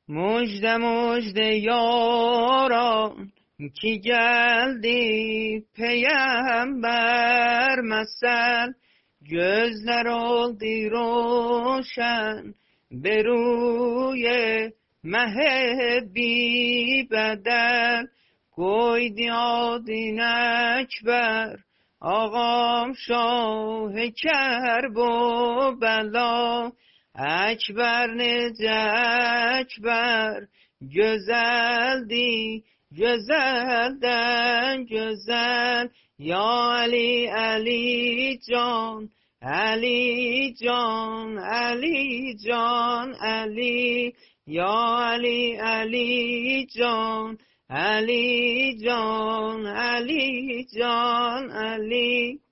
مژده مژده یاران کی geldi peygamber مثل gözler oldu روشن به روی مه بی بدل koydu adın ekber ağam şah کرب و بلا اکبر نece ekber güzeldi güzelden güzel ya Ali Ali can Ali can Ali can Ali ya Ali Ali can Ali can Ali can Ali